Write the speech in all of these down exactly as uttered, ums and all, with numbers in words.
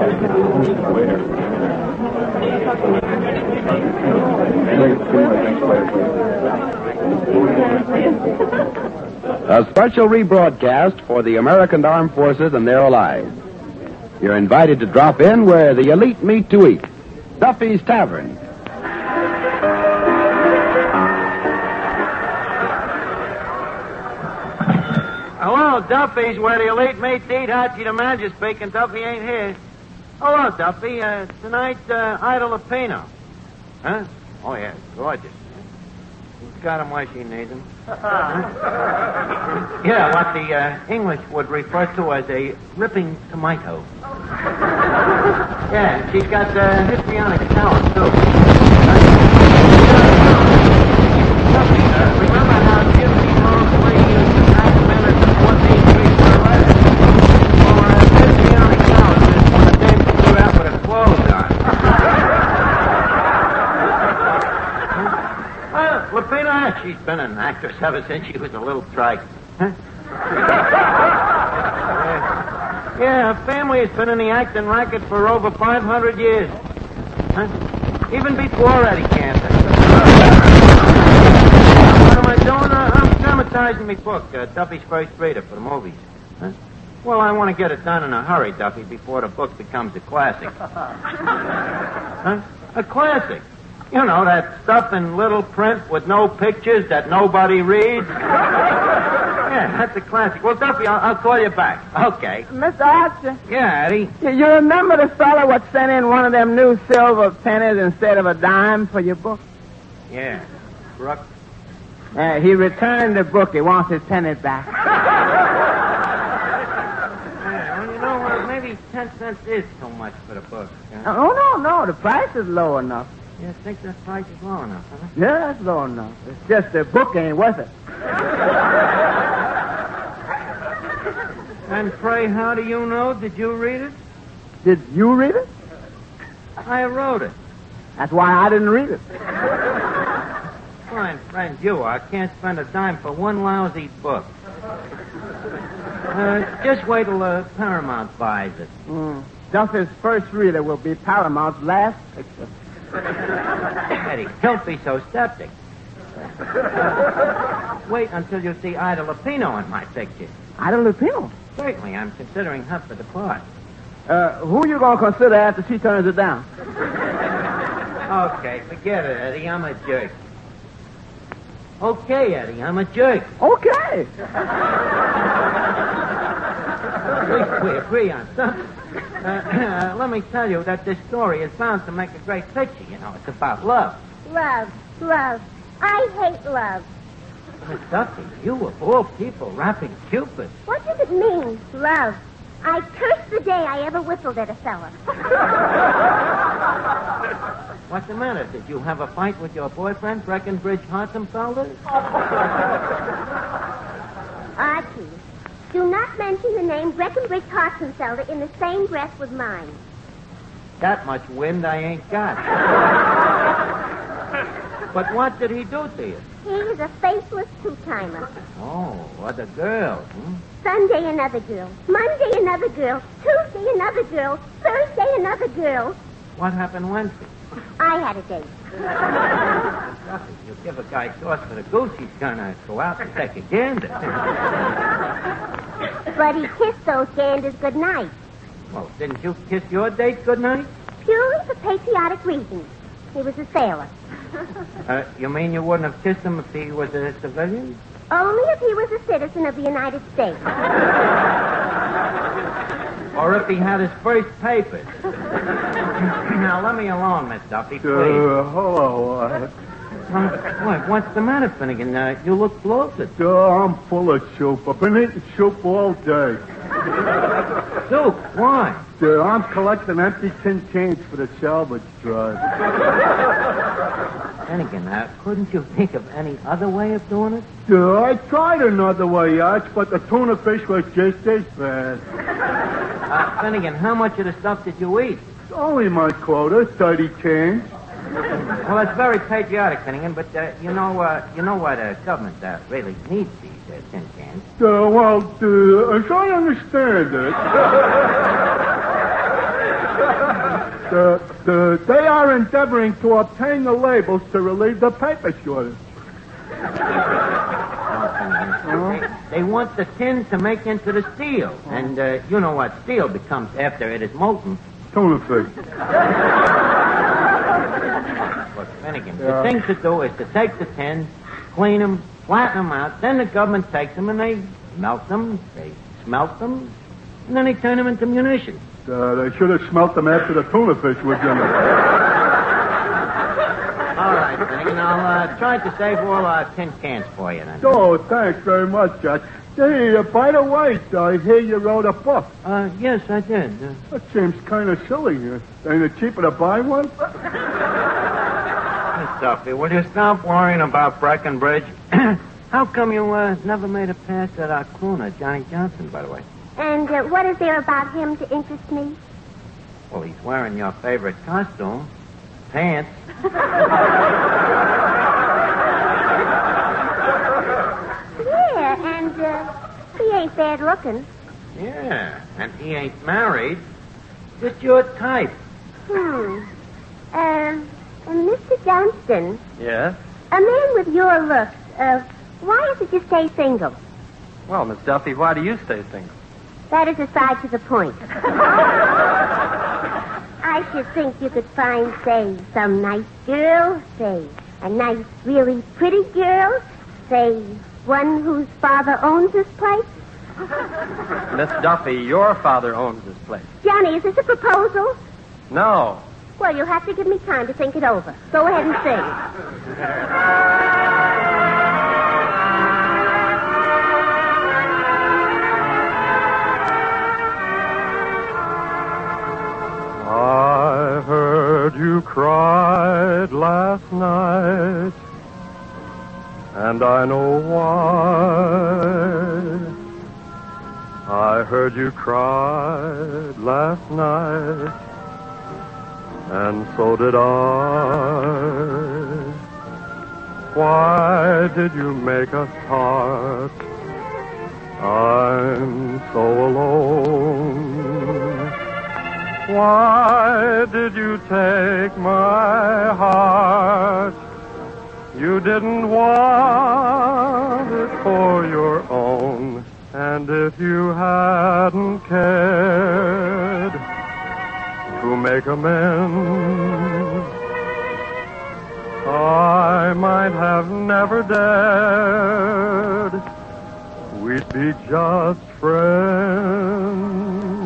A special rebroadcast for the American Armed Forces and their allies. You're invited to drop in where the elite meet to eat. Duffy's Tavern. Hello, Duffy's, where the elite meet to eat. Archie the manager speaking. Duffy ain't here. Hello, Duffy. Uh, tonight, uh, Ida Lupino. Huh? Oh, yeah, gorgeous. She's got him where she needs him. Yeah, what the uh, English would refer to as a ripping tomato. Yeah, she's got uh, histrionic talent, too. Duffy, uh, remember how fifteen long play used to pack minutes and fourteen weeks per letter? Well, uh, histrionic talent is when a dame can do that with her clothes on. Well, Lupino, she's been an actress ever since she was a little trike. Huh? yeah. yeah, her family has been in the acting racket for over five hundred years. Huh? Even before Eddie Cantor. What am I doing? Uh, I'm dramatizing my book, uh, Duffy's First Reader, for the movies. Huh? Well, I want to get it done in a hurry, Duffy, before the book becomes a classic. Huh? A classic. You know, that stuff in little print with no pictures that nobody reads. Yeah, that's a classic. Well, Duffy, I'll, I'll call you back. Okay. Mister Archer. Yeah, Eddie. You, you remember the fellow what sent in one of them new silver pennies instead of a dime for your book? Yeah. Brooke. Uh, he returned the book. He wants his penny back. Yeah, well, you know what? Maybe ten cents is too much for the book. Huh? Oh, no, no. The price is low enough. You think that price is low enough, huh? Yeah, it's low enough. It's just the book ain't worth it. And pray, how do you know? Did you read it? Did you read it? I wrote it. That's why I didn't read it. Fine friend you are. Can't spend a dime for one lousy book. Uh, just wait till uh, Paramount buys it. Mm. Duffy's First Reader will be Paramount's last picture. Eddie, don't be so skeptic. Uh, wait until you see Ida Lupino in my picture. Ida Lupino? Certainly, I'm considering her for the part. Uh, who you gonna consider after she turns it down? Okay, forget it, Eddie. I'm a jerk. Okay, Eddie, I'm a jerk. Okay. At least we agree on something. Uh, uh, let me tell you that this story is bound to make a great picture. You know, it's about love. Love, love. I hate love. Miss Duffy, you of all people rapping Cupid. What does it mean, love? I curse the day I ever whistled at a fella. What's the matter? Did you have a fight with your boyfriend, Breckenbridge Hartenfelder? Archie, do not mention the name Breckenbridge Hartenfelder in the same breath with mine. That much wind I ain't got. But what did he do to you? He is a faceless two-timer. Oh, what a girl, hmm? Sunday, another girl. Monday, another girl. Tuesday, another girl. Thursday, another girl. What happened Wednesday? I had a date. Duffy, you give a guy sauce for the goose, he's gonna go out and take a gander. But he kissed those ganders goodnight. Well, didn't you kiss your date goodnight? Purely for patriotic reasons. He was a sailor. Uh, you mean you wouldn't have kissed him if he was a civilian? Only if he was a citizen of the United States. Or if he had his first papers. Now, let me alone, Miss Duffy, please. Uh, hello. Uh, Um, what, what's the matter, Finnegan? Uh, you look bloated. uh, I'm full of soup. I've been eating soup all day. Soup? Why? Uh, I'm collecting empty tin cans for the salvage drive. Finnegan, uh, couldn't you think of any other way of doing it? Uh, I tried another way, Arch, but the tuna fish was just as bad. Uh, Finnegan, how much of the stuff did you eat? Only my quota, thirty cans. Well, it's very patriotic, Finnegan, but uh, you know, uh, you know what the uh, government uh, really needs these uh, tin cans. Uh, well, uh, as I understand it... The, the, they are endeavoring to obtain the labels to relieve the paper shortage. They, they want the tin to make into the steel. And uh, you know what steel becomes after it is molten. Tuna fish. Look, Finnegan, Yeah. the thing to do is to take the tins, clean them, flatten them out. Then the government takes them and they melt them, they smelt them, and then they turn them into munitions. Uh, they should have smelt them after the tuna fish was in it. All right, Finnegan, I'll uh, try to save all our tin cans for you then. Oh, thanks very much, Josh. Hey, uh, by the way, I hear you wrote a book. Uh, yes, I did. Uh, That seems kind of silly. Uh, ain't it cheaper to buy one? Miss Duffy, will you stop worrying about Breckenbridge? How come you uh, never made a pass at our crooner, Johnny Johnson, by the way? And uh, what is there about him to interest me? Well, he's wearing your favorite costume, pants. Yeah, and uh, he ain't bad looking. Yeah, and he ain't married. Just your type. Hmm. Uh, uh, Mister Johnston, Yes? a man with your looks, uh, why is it you stay single? Well, Miss Duffy, why do you stay single? That is aside to the point. I should think you could find, say, some nice girl, say, a nice, really pretty girl, say, one whose father owns this place. Miss Duffy, your father owns this place. Johnny, is this a proposal? No. Well, you'll have to give me time to think it over. Go ahead and sing. I heard you cried last night, and I know why. I heard you cried last night, and so did I. Why did you make us part? I'm so alone. Why did you take my heart? You didn't want it for your own. And if you hadn't cared to make amends, I might have never dared. We'd be just friends.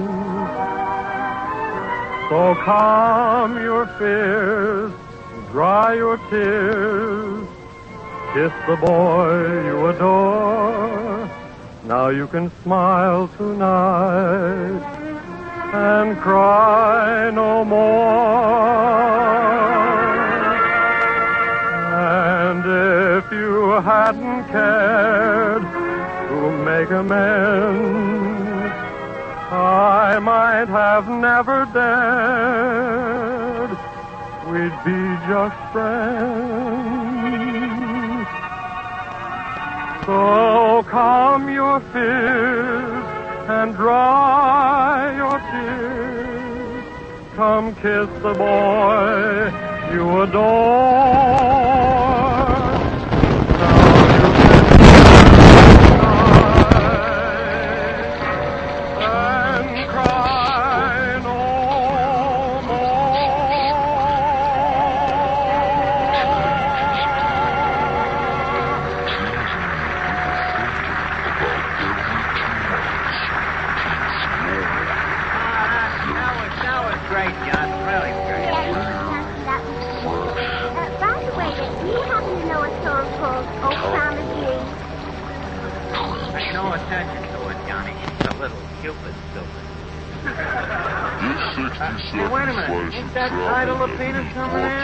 So calm your fears, dry your tears, kiss the boy you adore. Now you can smile tonight and cry no more. And if you hadn't cared to make amends, I might have never dared. We'd be just friends. So calm your fears and dry your tears. Come kiss the boy you adore. Hey, wait a minute. Ain't that title of Peter coming in?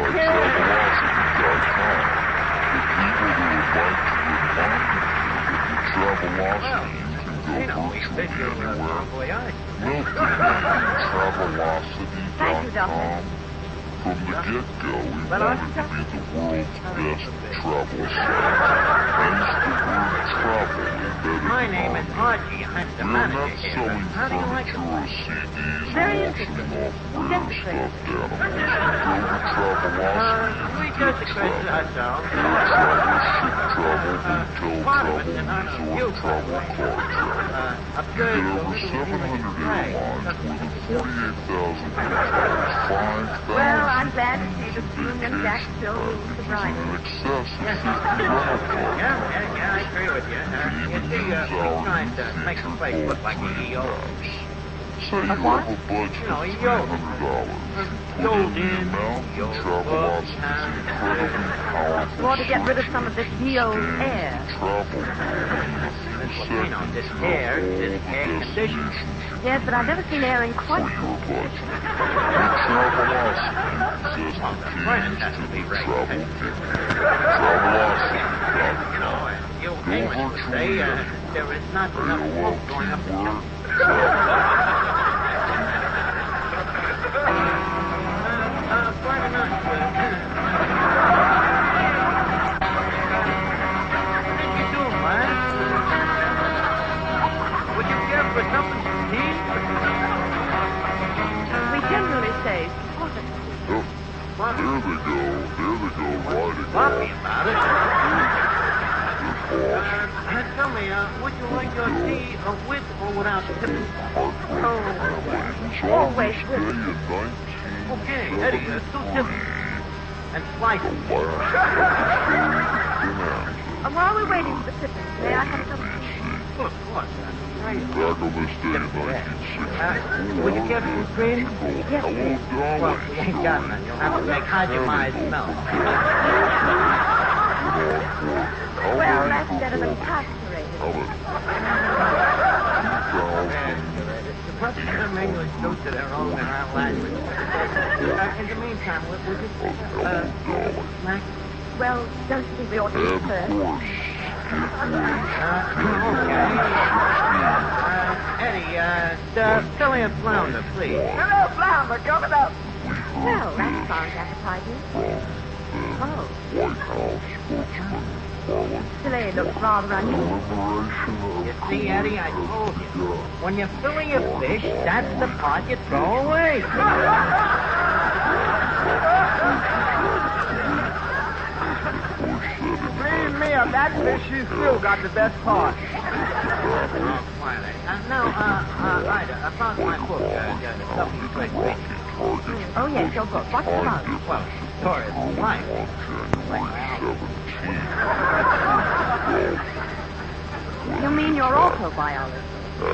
Well, you know, we fit your uh, voyage. Travelocity dot com. From the get-go, we Well, wanted to be the world's best travel site. Hence the word travel embedded My name is in Archie. I'm the We're not manager here. selling How do you like the furniture or place? C Ds Very or interesting. auctioning off rare Just stuffed the animals. We go to Travelocity. Uh, we just express ourselves. Air travel, ship travel, hotel part of travel, it's in honor of you, resort travel, by the way. car travel. Uh, up We there, get the over little seven hundred Right. airlines, more than forty-eight thousand hotels, five thousand Well, I'm glad to see the Union Jack still rules the bride. in excess of Yes. fifty rental cars. Yeah, yeah, yeah, I agree with you. Uh, you see, uh, we're trying to make the place look like a E O. Say you have a budget You know, of a three yoke. hundred dollars. Put Yoke in the in, amount, and yoke Travelocity's out. incredibly powerful We ought to get rid of some of this D O air. travel You know, this air is air conditioned. Yes, but I've never seen air in for quite. your budget. With Travelocity, says the Price keys has to to be the right. travel kit. Travelocity dot You know, com. uh, you Amos would say uh, there is not enough smoke going up the chimney. Uh, quite enough. Uh, what you doing, man? Would you care for something to eat? We generally say, Oh, there they go. There they go, riding Sloppy off. about it. They're false. Uh, tell me, uh, would you like your tea uh, with or without tipping? Heartbreak Oh. Family was on Always this with. day in nineteen Okay, Eddie, uh, two tipping. And slice The it. last episode bonanza. and while we're waiting for the tipping, may I have some? Of course. Uh, right. Back on this day in nineteen Uh, sixty-four, would you care for some cream? Yes, Hello, please. Well, Dolly we ain't got none. You'll have to make Hajimai's smell. Well, that's better than pasturated. How about Plus, some English do to their own in our language. Uh, in the meantime, would, would you, uh, Max? Well, don't you think we ought to eat Of first? course, Uh, okay. Uh, Eddie, uh, uh, fill in flounder, please. Hello, Flounder, coming up. Well, that sounds appetizing. Oh, White House spokesman Marlon today looks rather unusual. Liberation You of see, Eddie, I told you. When you're filling your fish, that's the part you throw away. Believe me, of that fish, you still got the best part. Oh, quiet, Eddie. Uh, now, uh, uh, Ida, I found my book, uh, uh, the stuff you read. Read. Oh, yes, your book. What's it about? Well, story of life. You mean your autobiography?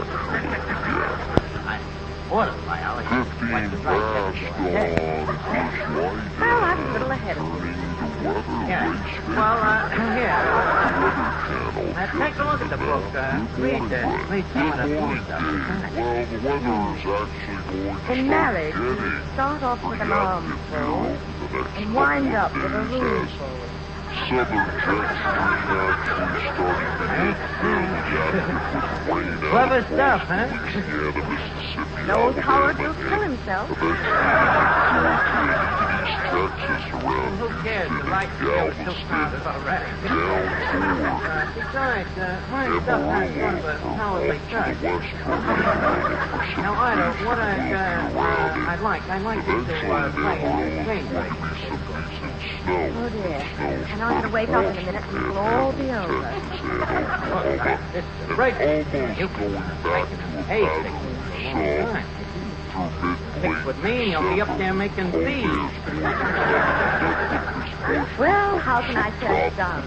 I autobiography. Fifteen What's the past right dawn, head? first light, Well, I'm a little ahead of you. turning the weather Yeah. race Well, uh, here. channel. Uh, take a look at the book. Uh, read, uh, read some of the Good stuff. morning, Dave. Well, the weather is actually going to In start marriage, you getting start off with an armful the next and wind up with a couple of days roomful. as Southern jet stream actually starting to hit Bill Gaffney with rain Clever out stuff, huh? Louisiana, Mississippi, Knows Howard will Alabama, kill himself. Texas around Who cares? The right field is so crowded already. Uh, besides, uh, my stuff has one of a cowardly touch. Now, Ida, what I'd, uh, uh, I'd like, I'd like you to uh, play a strange way. Oh, dear. And I'm going to wake up in a minute and it'll all be over. Look, uh, this is a break. You can break it in a stick for a long time. Six would mean you'll be up there making fees. Well, how can I turn it down?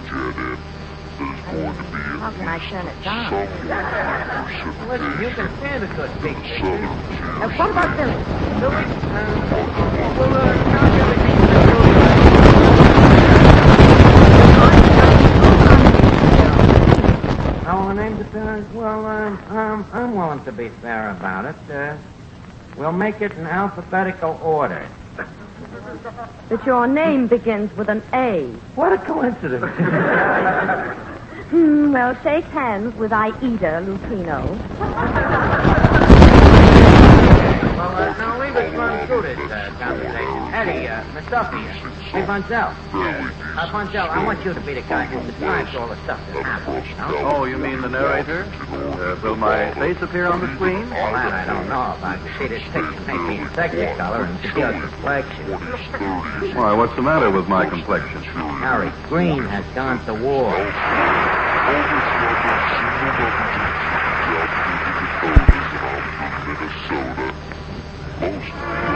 How can I turn it down? Listen, you can stand a good big picture. Now, what about Billy? Billy, uh, well, uh, now everything's How the name's appearance? Well, um, um, I'm willing to be fair about it. Uh, we'll make it in alphabetical order. That your name begins with an A. What a coincidence. Hmm, well, shake hands with Aida Lupino. Well, uh, now believe it's run through this uh, conversation. Eddie, uh, Miss Duffy, uh, hey, Bunzel. Uh, Bunzel, I want you to be the guy who describes all the stuff that happens, you know? Oh, you mean the narrator? Uh, will my face appear on the screen? Well, that I don't know about. You see, this picture may be in Technicolor and secure complexion. Why, what's the matter with my complexion? Harry Green has gone to war. Minnesota. Most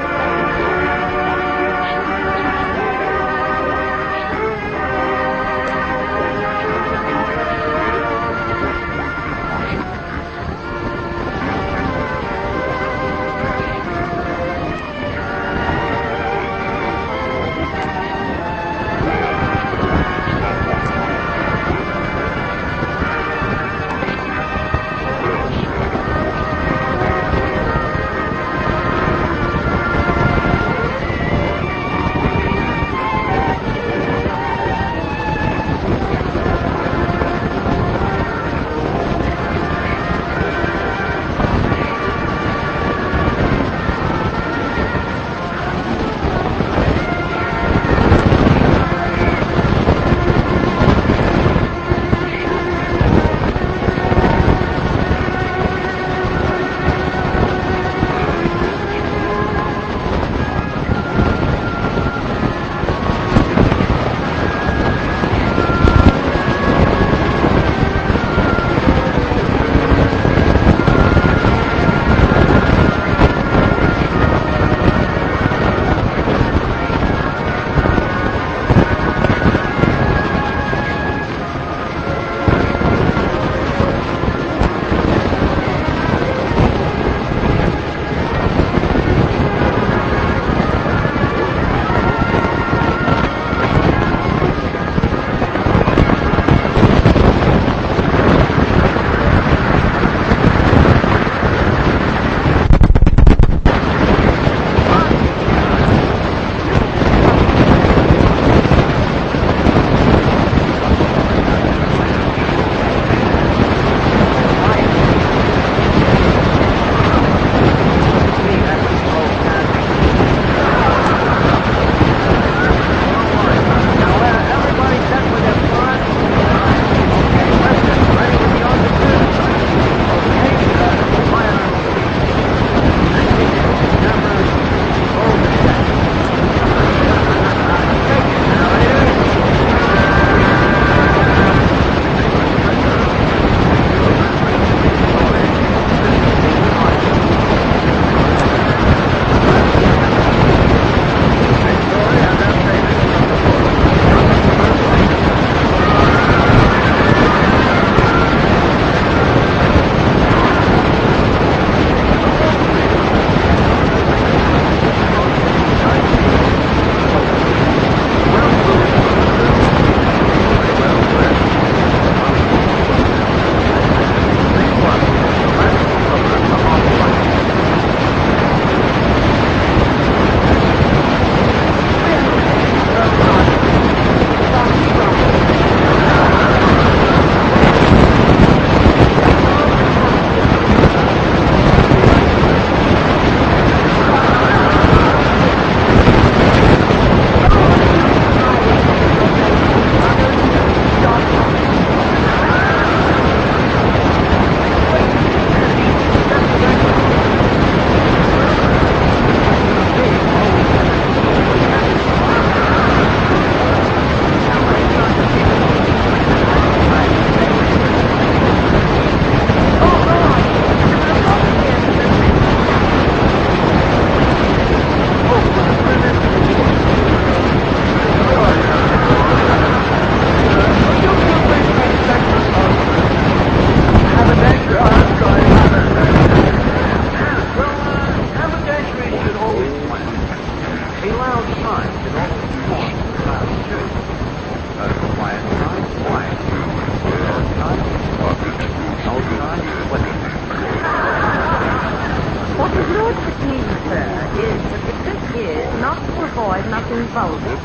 avoid nothing vulgar.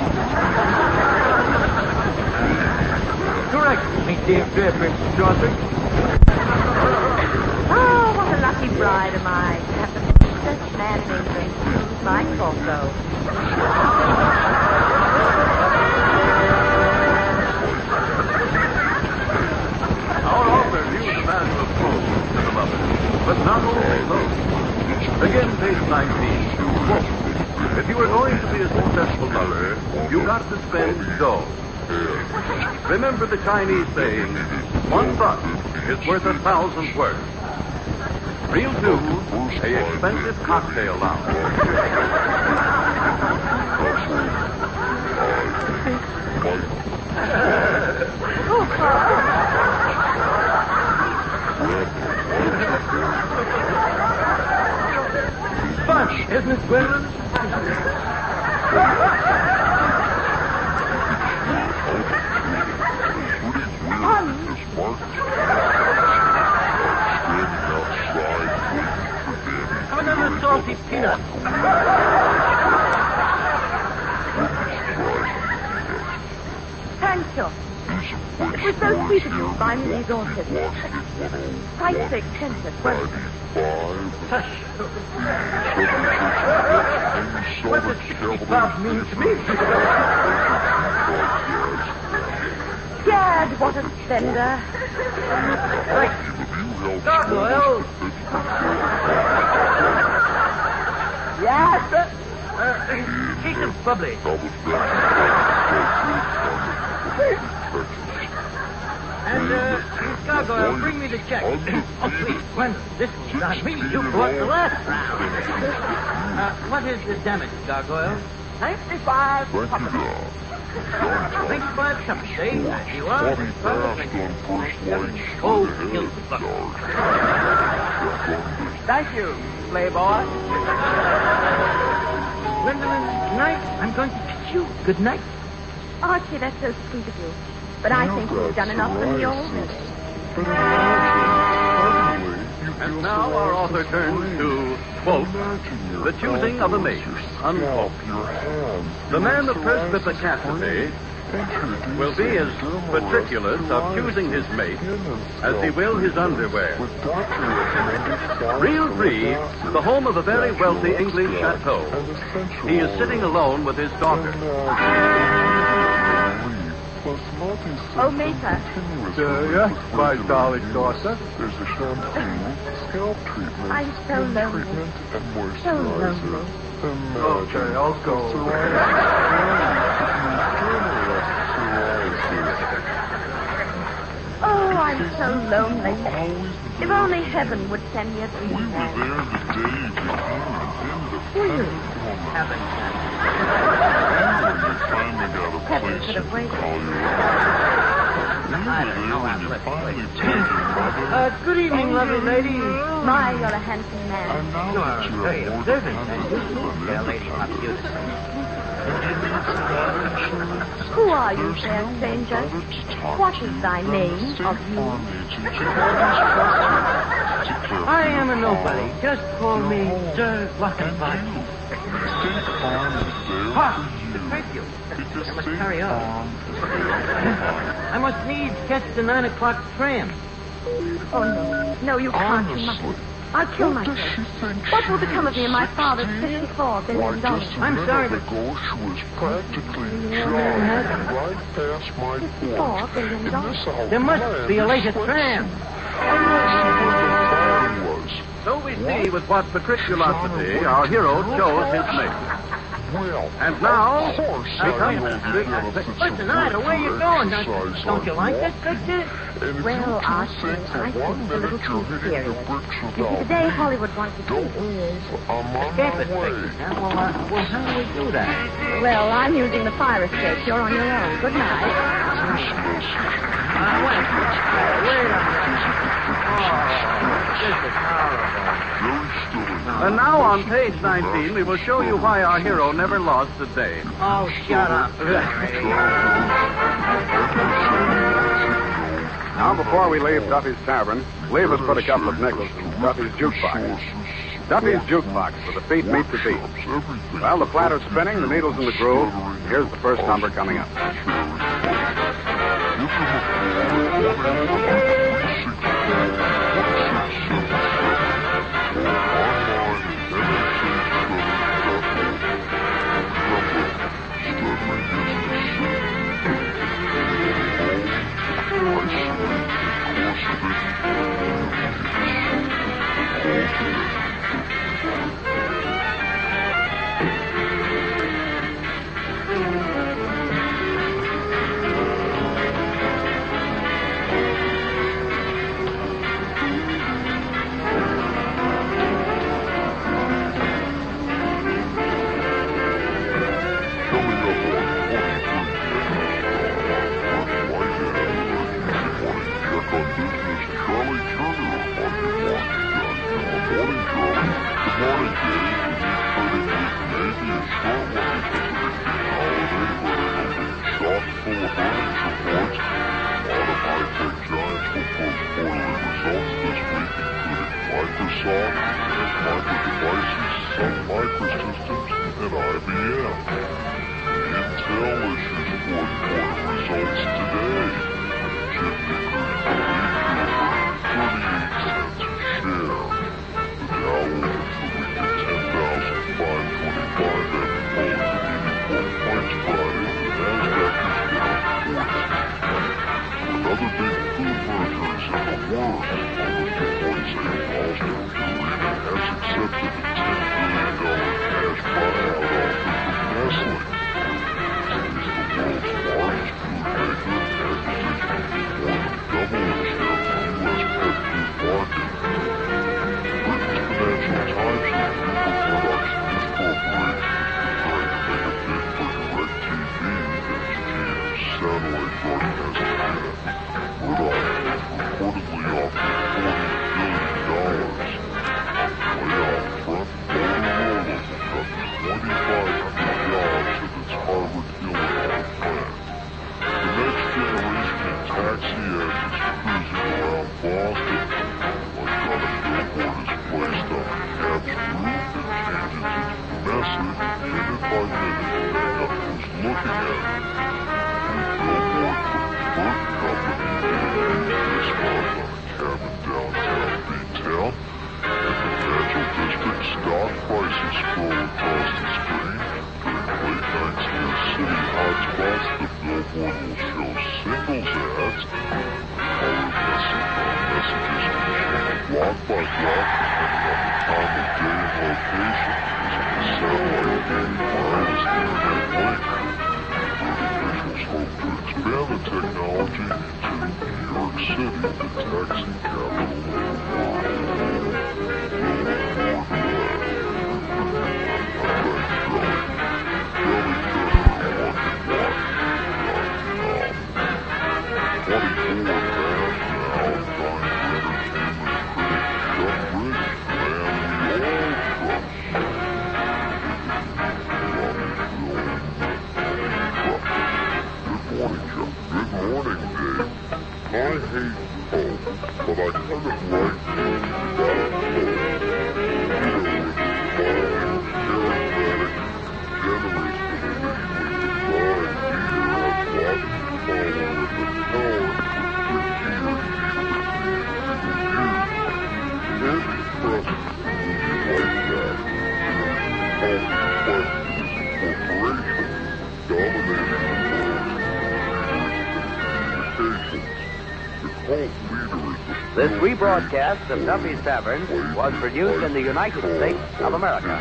Correct, me dear fair Princess Dorothy. Oh, what a lucky bride am I to have the best man in England, Mike Corso. Our author knew the value of clothes to the mother, but not only clothes. Again, page nineteen. Quote, if you are going to be a successful mother, you got to spend dough. Remember the Chinese saying, one buck is worth a thousand words. Reel two, a expensive cocktail lounge. Fun, isn't it, Gwendolyn? How about a salty peanut? Thank you. It was so sweet of you to buy me these orchids. Quite so expensive, wasn't it? Hush. What does sixty pounds mean to me? Gad, what a spender. Right. Gargoyle. Yes, sir. Uh, take them bubbly. And, uh, Gargoyle, bring me the check. Oh, please, Gwendolyn, this one's on me. You bought the last round. Uh, what is the damage, Gargoyle? ninety-five. Twenty-five something, eh? You are? Oh, guilty. Thank you, playboy. Gwendolyn, tonight I'm going to kiss you. Good night. Archie, that's so sweet of you. But I think you've done enough for me already. And now our author turns to, quote, the choosing of a mate, unquote. The man of first perspicacity will be as meticulous of choosing his mate as he will his underwear. Reel three, the home of a very wealthy English chateau. He is sitting alone with his daughter. Oh, Mater. Uh, yes, my darling daughter. There's a shampoo, scalp treatment, I'm so lonely. treatment, and So lonely. moisturizer. Okay, I'll go. Oh, I'm so lonely. If only heaven would send me a dream. We were there the day you came and in the Heaven. finally got a Heaven place could have waited. to call you. I don't know how to let Finally you took your mother. Uh, good evening, lovely lady. My, you're a handsome man. And now You that are you're very aboard observant, the and Honolulu, fair lady, how do you say? Who are you, fair stranger? What is thy name of you? I am a nobody. Just call me Sir Lockenbach. Ha! Thank you. I must hurry up. I must needs catch the nine o'clock tram. Oh, no. No, you can't. You mustn't. I'll kill myself. What will become of me and my father's fifty-four billion dollars? I'm sorry, but She was practically jogging right past my fifty-four porch. billion dollars. there must be a later tram. Was. So we see with what patriciosity our hero chose his mate. Well, And now, of course, I I come. will give you a Listen, Ida, where you going? Don't, don't you like this picture? And if Well, you Archie, do think for I one think it's a little minute you're too hitting serious. the bricks You see, without today Hollywood wants to Don't see me. move. I'm on Escape my it, way. picture. Huh? Well, uh, well, how do we do that? Well, I'm using the fire escape. You're on your own. Good night. Uh, wait. Wait a minute. Oh, this is horrible. And now on page nineteen, we will show you why our hero never lost a day. Oh, shut up. Now, before we leave Duffy's Tavern, leave us put a couple of nickels in Duffy's Jukebox. Duffy's Jukebox, where the feet meet the beat. Well, the platter's spinning, the needle's in the groove. Here's the first number coming up. Online Sun Microsystems, and I B M. Intel issues fourth quarter results today. Chip makers thirty-eight cents a share. The Dow opens the week at ten thousand five hundred twenty-five after falling eighty-four points Friday. The Nasdaq is down fourteen. Another big food merger is in the works. Public reports say Boston Purina has accepted a ten billion dollars cash buyout offer from Nestle. It is the world's largest food maker. Acquisition will more than double its share of the U S pet food market. Britain's Financial Times says Cooper Productions Corporation is preparing to make a bid for DirecTV, its G M satellite broadcasting unit. Murdoch has reportedly offered forty billion dollars. Way out front, Motorola will cut twenty-five hundred jobs at its Harvard Illinois plant. The next generation taxi ad is cruising around Boston. Electronic billboard is placed on the cab's roof and changes its message minute by minute depending on who's looking at it. The billboard for the Burke Company debuted this month on a cabin downtown B-Town. In the financial district, stock prices scroll across the screen. During late nights near city hotspots, the billboard will show singles ads. Color message on messages can change block by block depending on the time of day and location. The satellite gave wireless internet link. Officials hope to expand the technology into New York City, the taxi capital of the world. I hate hope, but I kind of like knowing about hope. You know, it's fine, charismatic, generous, and initially designed leader has lots of power and the power to he or she perceives to use. Antitrust is like that. There's false questions, corporations dominating the world's communications. This rebroadcast of Duffy's Tavern was produced in the United States of America.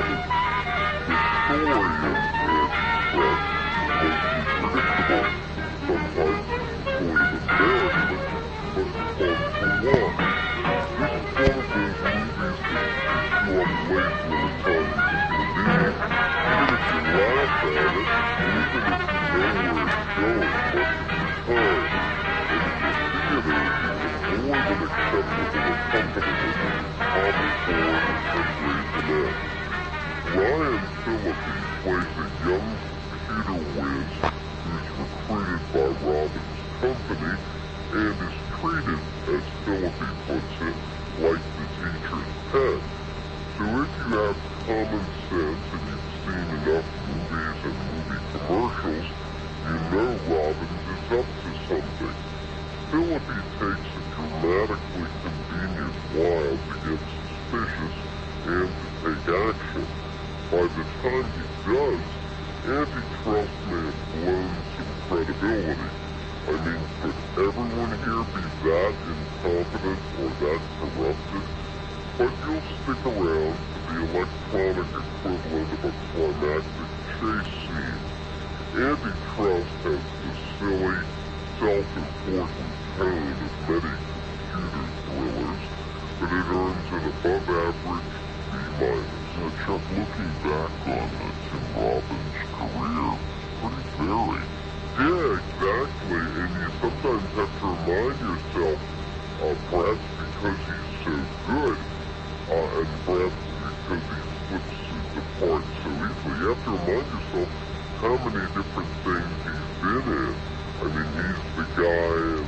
Ryan Phillippe plays a young Peter Wiz who's recruited by Robin's company and is treated, as Phillippe puts it, like the teacher's pet. So if you have common sense and you've seen enough movies and movie commercials, you know Robbins is up to something. Phillippe takes a dramatically convenient while to get suspicious and to take action. By the time he does, antitrust may have blown some credibility. I mean, could everyone here be that incompetent or that corrupted? But you'll stick around for the electronic equivalent of a climactic chase scene. Antitrust has the silly, self-important tone of many computer thrillers, but it earns an above-average B-minus. Uh, Chuck, looking back on uh, Tim Robbins' career, pretty varied. Yeah, exactly, and you sometimes have to remind yourself, uh, perhaps because he's so good, uh, and perhaps because he slips the part so easily, you have to remind yourself how many different things he's been in. I mean, he's the guy